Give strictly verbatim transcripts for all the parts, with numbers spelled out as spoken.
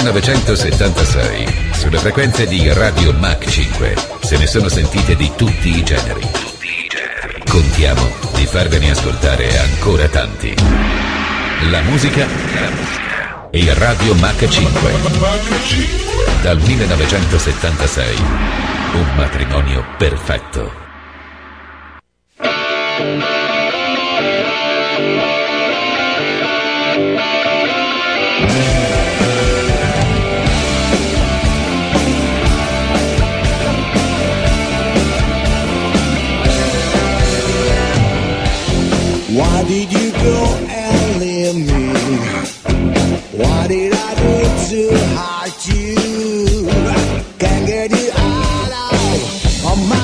millenovecentosettantasei, sulle frequenze di Radio Mach cinque, se ne sono sentite di tutti i generi. Contiamo di farvene ascoltare ancora tanti. La musica e Radio Mach cinque. Dal millenovecentosettantasei, un matrimonio perfetto. Why did you go and leave me? What did I do to hurt you? Can't get you out of, of my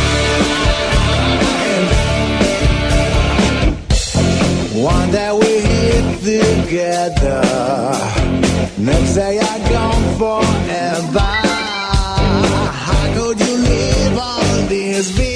mind. One day we hit together, next day I'm gone forever. How could you leave all this behind?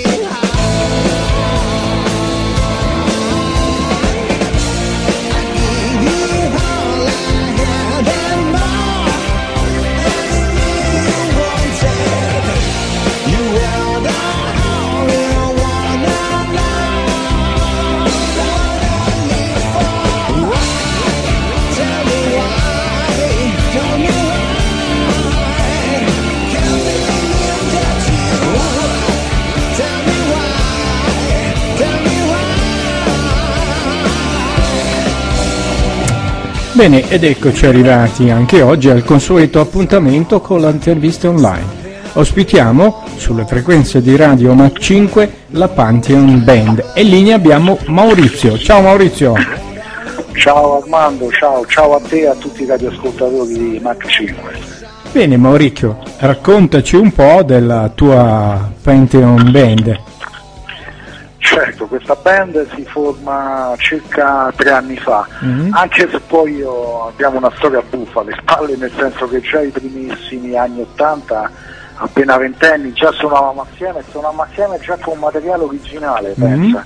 Bene, ed eccoci arrivati anche oggi al consueto appuntamento con l'intervista online. Ospitiamo sulle frequenze di Radio Mach cinque la Pantheon Band e in linea abbiamo Maurizio. Ciao Maurizio. Ciao Armando, ciao, ciao a te e a tutti i radioascoltatori di Mach cinque. Bene Maurizio, raccontaci un po' della tua Pantheon Band. Certo, questa band si forma circa tre anni fa, mm-hmm. anche se poi io abbiamo una storia buffa alle spalle, nel senso che già i primissimi anni ottanta, appena ventenni, già suonavamo assieme, suonavamo assieme già con materiale originale, mm-hmm. pensa.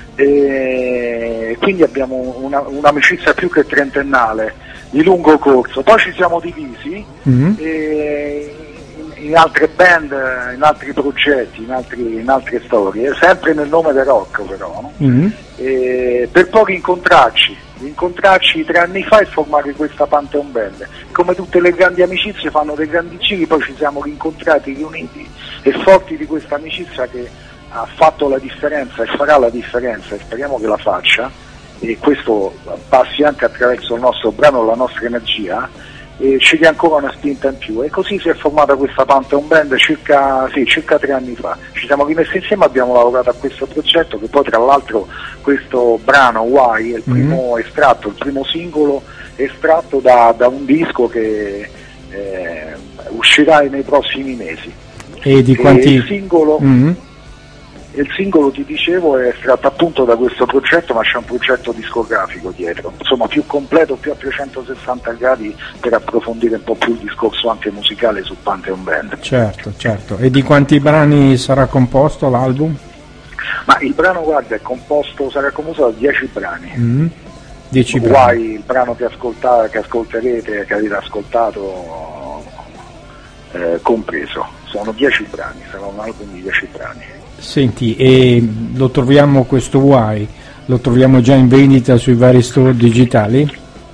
E quindi abbiamo una, un'amicizia più che trentennale, di lungo corso. Poi ci siamo divisi mm-hmm. e in altre band, in altri progetti, in, altri, in altre storie, sempre nel nome del rock però, no? Mm-hmm. E per poi rincontrarci, rincontrarci tre anni fa e formare questa Pantheon Band. Come tutte le grandi amicizie fanno dei grandi giri, poi ci siamo rincontrati, riuniti e forti di questa amicizia che ha fatto la differenza e farà la differenza e speriamo che la faccia, e questo passi anche attraverso il nostro brano, la nostra energia, e ci dia ancora una spinta in più, e così si è formata questa Pantheon Band circa, sì, circa tre anni fa. Ci siamo rimessi insieme, abbiamo lavorato a questo progetto, che poi tra l'altro questo brano Why è il primo mm-hmm. estratto, il primo singolo estratto da, da un disco che eh, uscirà nei prossimi mesi. E di quanti? E il singolo mm-hmm. il singolo, ti dicevo, è estratto appunto da questo progetto, ma c'è un progetto discografico dietro, insomma più completo, più a trecentosessanta gradi, per approfondire un po' più il discorso anche musicale su Pantheon Band. Certo, certo. E di quanti brani sarà composto l'album? Ma il brano, guarda, è composto, sarà composto da dieci brani. Mm-hmm. dieci Guai, brani. Il brano che, ascolta, che ascolterete, che avete ascoltato, eh, compreso. Sono dieci brani, sarà un album di dieci brani. Senti, e lo troviamo questo Why, lo troviamo già in vendita sui vari store digitali?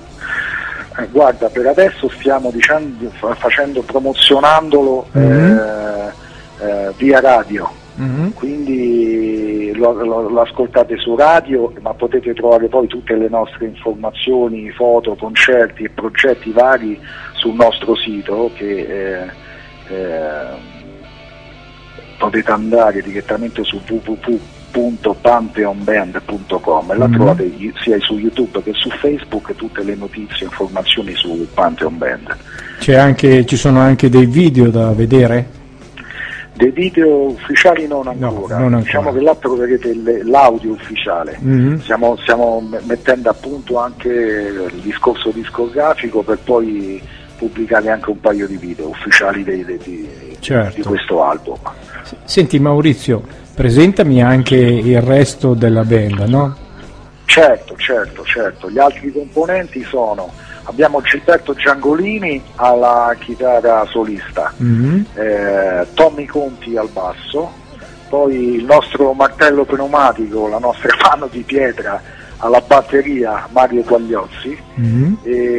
Eh, guarda, per adesso stiamo dicendo, facendo, promozionandolo mm-hmm. eh, eh, via radio, mm-hmm. quindi lo, lo, lo ascoltate su radio, ma potete trovare poi tutte le nostre informazioni, foto, concerti e progetti vari sul nostro sito, che eh, eh, potete andare direttamente su w w w punto pantheon band punto com e la mm-hmm. trovate sia su YouTube che su Facebook tutte le notizie e informazioni su Pantheon Band. C'è anche, ci sono anche dei video da vedere? Dei video ufficiali non ancora, no, non ancora. Diciamo che là troverete il, l'audio ufficiale. Mm-hmm. Stiamo, stiamo mettendo a punto anche il discorso discografico, per poi pubblicare anche un paio di video ufficiali dei, dei, di, certo. di questo album. Senti Maurizio, presentami anche il resto della band, no? Certo, certo, certo. Gli altri componenti sono abbiamo Gilberto Giangolini alla chitarra solista, mm-hmm. eh, Tommy Conti al basso, poi il nostro martello pneumatico, la nostra mano di pietra alla batteria, Mario Quagliozzi, mm-hmm.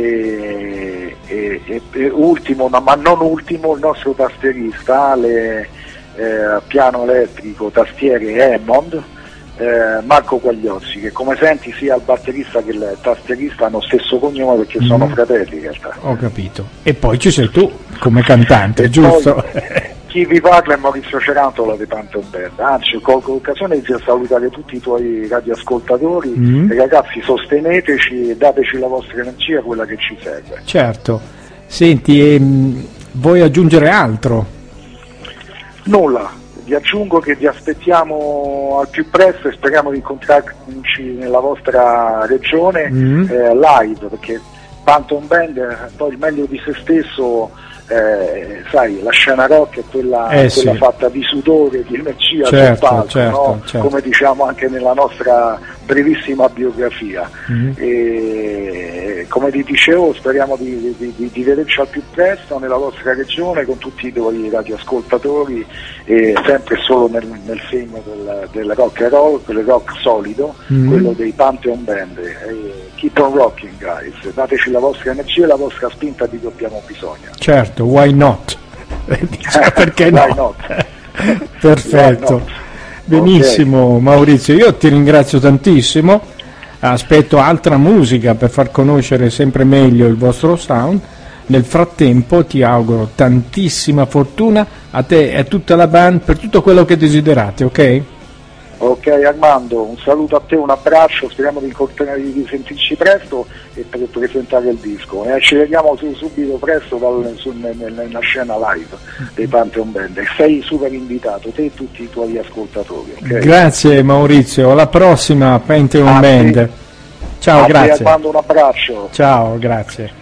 e, e, e, e ultimo, ma non ultimo, il nostro tastierista, le, eh, piano elettrico, tastiere Hammond, eh, Marco Quagliozzi, che come senti sia il batterista che il tastierista hanno lo stesso cognome perché mm-hmm. sono fratelli in realtà. Ho capito. E poi ci sei tu come cantante, e giusto? Poi, chi vi parla è Maurizio Cerantola di Pantheon Band, anzi colgo l'occasione di salutare tutti i tuoi radioascoltatori, mm-hmm. e ragazzi sosteneteci e dateci la vostra energia, quella che ci serve. Certo. Senti, ehm, vuoi aggiungere altro? Nulla, vi aggiungo che vi aspettiamo al più presto e speriamo di incontrarci nella vostra regione, mm-hmm. eh, live, perché Pantheon Band poi il meglio di se stesso. Eh, sai, la scena rock è quella, eh, quella sì. fatta di sudore, di energia, certo, sul palco, certo, no? certo. Come diciamo anche nella nostra brevissima biografia. Mm-hmm. E, come vi dicevo, speriamo di, di, di, di vederci al più presto nella vostra regione con tutti i tuoi radioascoltatori, e sempre solo nel, nel segno del, del rock and roll, quel rock solido, mm-hmm. quello dei Pantheon Band. E, keep on rocking, guys, dateci la vostra energia e la vostra spinta di cui abbiamo bisogno. Certo, why not? Dice, perché no? Why not? Perfetto. Why not? Benissimo, okay. Maurizio, io ti ringrazio tantissimo, aspetto altra musica per far conoscere sempre meglio il vostro sound. Nel frattempo ti auguro tantissima fortuna a te e a tutta la band per tutto quello che desiderate, ok? Ok Armando, un saluto a te, un abbraccio, speriamo di incontrare, di sentirci presto e per presentare il disco. E ci vediamo su, subito presto dal, su, nella scena live dei Pantheon Band. Sei super invitato, te e tutti i tuoi ascoltatori. Okay? Grazie Maurizio, alla prossima Pantheon Band. Ciao, a grazie. Te, Armando, un abbraccio. Ciao, grazie.